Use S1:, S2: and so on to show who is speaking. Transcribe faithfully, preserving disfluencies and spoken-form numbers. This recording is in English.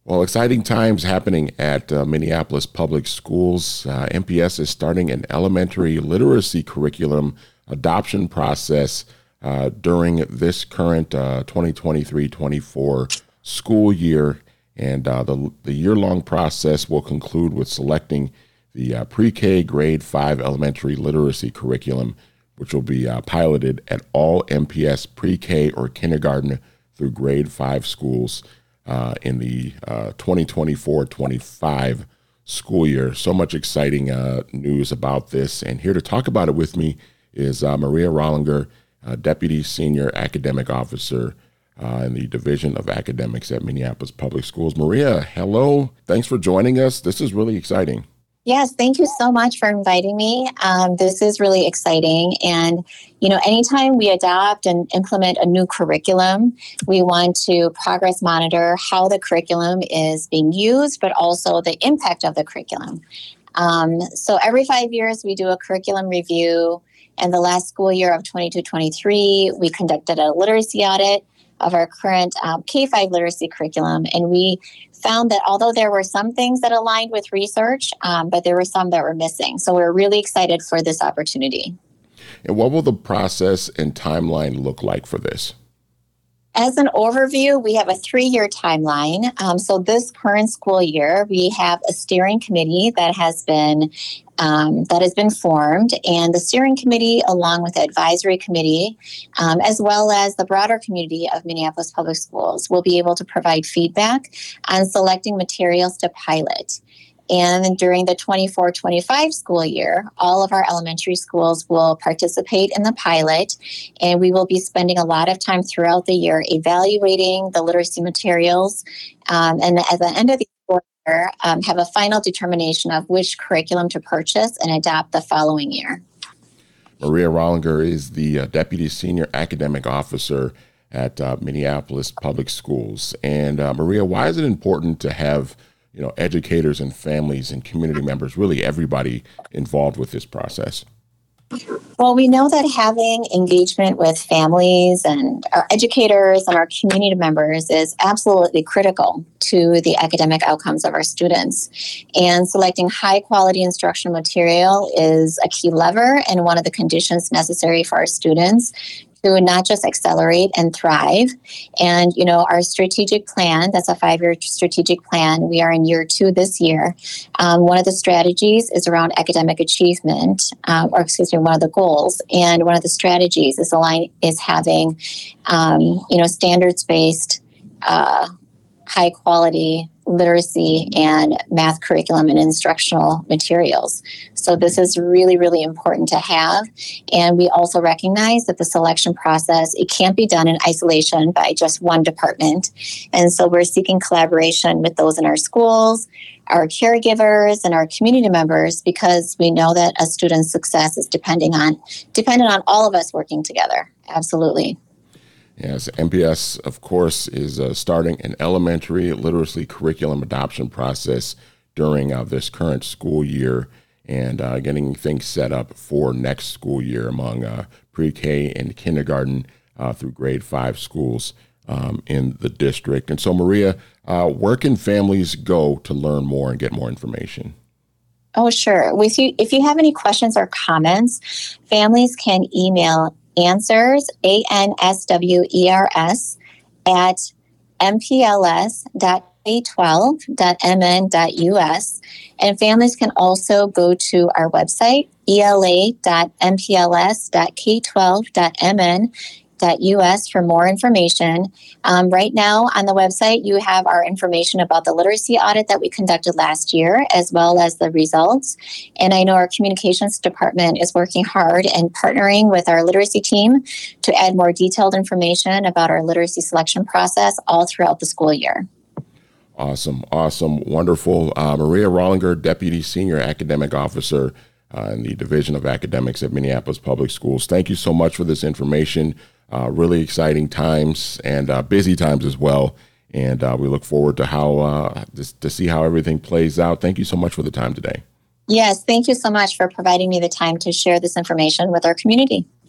S1: Well, exciting times happening at uh, Minneapolis Public Schools. Uh, M P S is starting an elementary literacy curriculum adoption process uh, during this current uh, twenty twenty-three twenty-four school year. And uh, the, the year-long process will conclude with selecting the uh, pre-K grade five elementary literacy curriculum, which will be uh, piloted at all M P S pre-K or kindergarten through grade five schools uh, in the uh, twenty twenty-four twenty-five school year. So much exciting uh, news about this. And here to talk about it with me is uh, Maria Rollinger, uh, Deputy Senior Academic Officer uh, in the Division of Academics at Minneapolis Public Schools. Maria, hello. Thanks for joining us. This is really exciting.
S2: Yes, thank you so much for inviting me. Um, this is really exciting. And, you know, anytime we adopt and implement a new curriculum, we want to progress monitor how the curriculum is being used, but also the impact of the curriculum. Um, so every five years, we do a curriculum review. And the last school year of twenty-two twenty-three, we conducted a literacy audit of our current um, K five literacy curriculum. And we found that although there were some things that aligned with research, um, but there were some that were missing. So we're really excited for this opportunity.
S1: And what will the process and timeline look like for this?
S2: As an overview, we have a three-year timeline. Um, so this current school year, we have a steering committee that has been um, that has been formed, and the steering committee, along with the advisory committee, um, as well as the broader community of Minneapolis Public Schools, will be able to provide feedback on selecting materials to pilot. And during the twenty-four twenty-five school year, all of our elementary schools will participate in the pilot, and we will be spending a lot of time throughout the year evaluating the literacy materials. Um, and at the end of the year, um, have a final determination of which curriculum to purchase and adopt the following year.
S1: Maria Rollinger is the uh, Deputy Senior Academic Officer at uh, Minneapolis Public Schools. And uh, Maria, why is it important to have you know, educators and families and community members, really everybody involved with this process?
S2: Well, we know that having engagement with families and our educators and our community members is absolutely critical to the academic outcomes of our students. And selecting high quality instructional material is a key lever and one of the conditions necessary for our students to not just accelerate and thrive. And, you know, our strategic plan, that's a five-year strategic plan. We are in year two this year. Um, one of the strategies is around academic achievement, um, or excuse me, one of the goals. And one of the strategies is align is having, um, you know, standards-based, uh, high-quality literacy and math curriculum and instructional materials. So this is really, really important to have. And we also recognize that the selection process, it can't be done in isolation by just one department. And so we're seeking collaboration with those in our schools, our caregivers, and our community members, because we know that a student's success is depending on dependent on all of us working together. Absolutely.
S1: Yes, M P S, of course, is uh, starting an elementary literacy curriculum adoption process during uh, this current school year and uh, getting things set up for next school year among uh, pre-K and kindergarten uh, through grade five schools um, in the district. And so, Maria, uh, where can families go to learn more and get more information?
S2: Oh, sure. If you, if you have any questions or comments, families can email answers, A N S W E R S, at m p l s dot k twelve dot m n dot u s. And families can also go to our website, e l a dot m p l s dot k twelve dot m n dot u s, for more information. Um, right now on the website, you have our information about the literacy audit that we conducted last year, as well as the results. And I know our communications department is working hard and partnering with our literacy team to add more detailed information about our literacy selection process all throughout the school year.
S1: Awesome, awesome, wonderful. Uh, Maria Rollinger, Deputy Senior Academic Officer uh, in the Division of Academics at Minneapolis Public Schools. Thank you so much for this information. Uh, really exciting times and uh, busy times as well. And uh, we look forward to how uh, to, to see how everything plays out. Thank you so much for the time today.
S2: Yes, thank you so much for providing me the time to share this information with our community.